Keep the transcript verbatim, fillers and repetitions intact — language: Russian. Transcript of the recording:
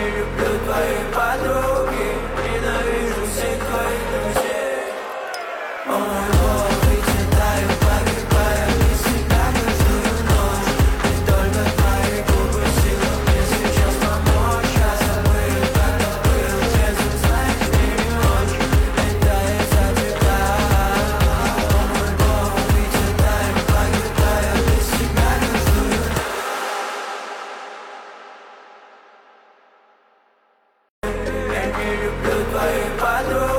не люблю твои подруги, ненавижу всех твоих друзей. О мой Бог, вычитаю, погибая без тебя каждую ночь. И только твои губы сила мне сейчас помочь. Я забыл, как я был, честно, знаешь, мне не очень. Это из-за тебя. О мой Бог, вычитаю, погибая без тебя каждую ночь. Я не люблю твои подруги.